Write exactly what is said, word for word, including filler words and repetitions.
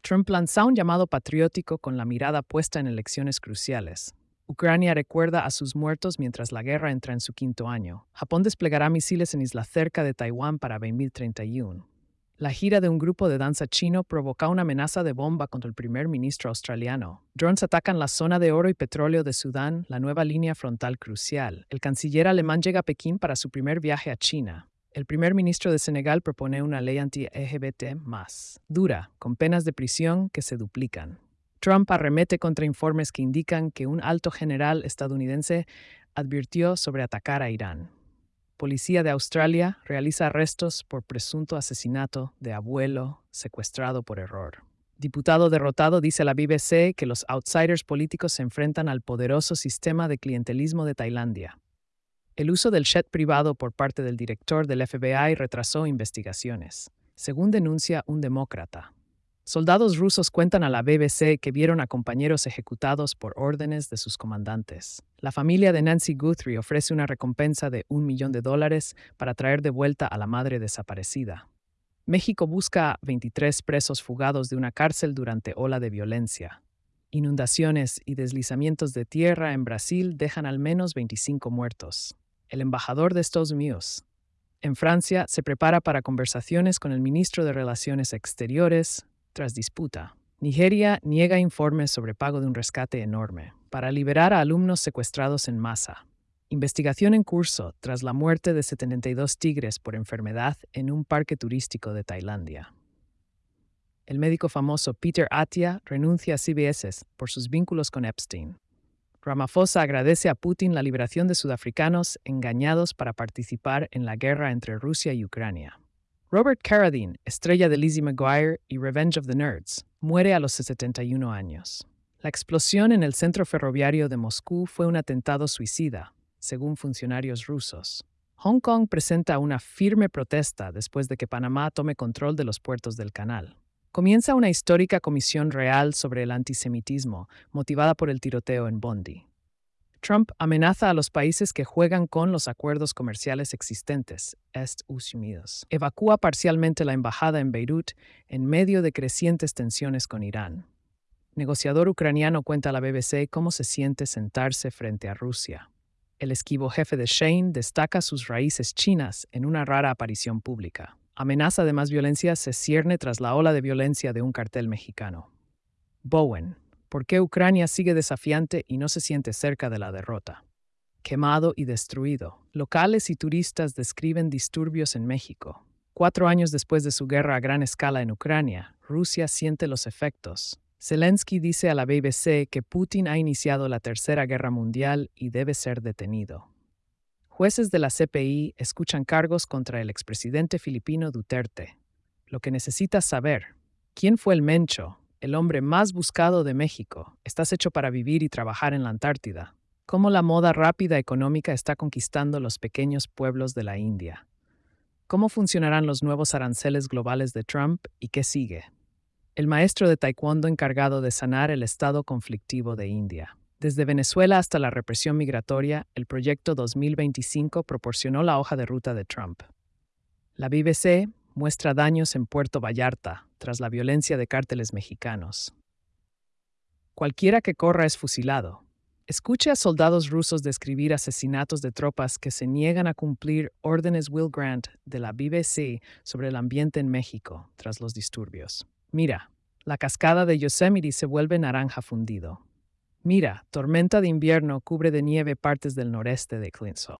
Trump lanzó un llamado patriótico con la mirada puesta en elecciones cruciales. Ucrania recuerda a sus muertos mientras la guerra entra en su quinto año. Japón desplegará misiles en isla cerca de Taiwán para dos mil treinta y uno. La gira de un grupo de danza chino provoca una amenaza de bomba contra el primer ministro australiano. Drones atacan la zona de oro y petróleo de Sudán, la nueva línea frontal crucial. El canciller alemán llega a Pekín para su primer viaje a China. El primer ministro de Senegal propone una ley anti-L G B T más dura, con penas de prisión que se duplican. Trump arremete contra informes que indican que un alto general estadounidense advirtió sobre atacar a Irán. Policía de Australia realiza arrestos por presunto asesinato de abuelo secuestrado por error. Diputado derrotado dice a la B B C que los outsiders políticos se enfrentan al poderoso sistema de clientelismo de Tailandia. El uso del jet privado por parte del director del F B I retrasó investigaciones, según denuncia un demócrata. Soldados rusos cuentan a la B B C que vieron a compañeros ejecutados por órdenes de sus comandantes. La familia de Nancy Guthrie ofrece una recompensa de un millón de dólares para traer de vuelta a la madre desaparecida. México busca a veintitrés presos fugados de una cárcel durante ola de violencia. Inundaciones y deslizamientos de tierra en Brasil dejan al menos veinticinco muertos. El embajador de Estados Unidos en Francia se prepara para conversaciones con el ministro de Relaciones Exteriores tras disputa. Nigeria niega informes sobre pago de un rescate enorme para liberar a alumnos secuestrados en masa. Investigación en curso tras la muerte de setenta y dos tigres por enfermedad en un parque turístico de Tailandia. El médico famoso Peter Attia renuncia a C B S por sus vínculos con Epstein. Ramaphosa agradece a Putin la liberación de sudafricanos engañados para participar en la guerra entre Rusia y Ucrania. Robert Carradine, estrella de Lizzie McGuire y Revenge of the Nerds, muere a los setenta y uno años. La explosión en el centro ferroviario de Moscú fue un atentado suicida, según funcionarios rusos. Hong Kong presenta una firme protesta después de que Panamá tome control de los puertos del canal. Comienza una histórica comisión real sobre el antisemitismo, motivada por el tiroteo en Bondi. Trump amenaza a los países que juegan con los acuerdos comerciales existentes, Estados Unidos. Evacúa parcialmente la embajada en Beirut en medio de crecientes tensiones con Irán. Negociador ucraniano cuenta a la B B C cómo se siente sentarse frente a Rusia. El esquivo jefe de Shein destaca sus raíces chinas en una rara aparición pública. Amenaza de más violencia se cierne tras la ola de violencia de un cartel mexicano. Bowen. ¿Por qué Ucrania sigue desafiante y no se siente cerca de la derrota? Quemado y destruido. Locales y turistas describen disturbios en México. Cuatro años después de su guerra a gran escala en Ucrania, Rusia siente los efectos. Zelensky dice a la B B C que Putin ha iniciado la Tercera Guerra Mundial y debe ser detenido. Jueces de la C P I escuchan cargos contra el expresidente filipino Duterte. Lo que necesitas saber: ¿quién fue el Mencho? El hombre más buscado de México. Estás hecho para vivir y trabajar en la Antártida. Cómo la moda rápida económica está conquistando los pequeños pueblos de la India. Cómo funcionarán los nuevos aranceles globales de Trump y qué sigue. El maestro de taekwondo encargado de sanar el estado conflictivo de India. Desde Venezuela hasta la represión migratoria, el proyecto dos mil veinticinco proporcionó la hoja de ruta de Trump. La B B C muestra daños en Puerto Vallarta tras la violencia de cárteles mexicanos. Cualquiera que corra es fusilado. Escuche a soldados rusos describir asesinatos de tropas que se niegan a cumplir órdenes. Will Grant, de la B B C, sobre el ambiente en México tras los disturbios. Mira, la cascada de Yosemite se vuelve naranja fundido. Mira, tormenta de invierno cubre de nieve partes del noreste de Clinton.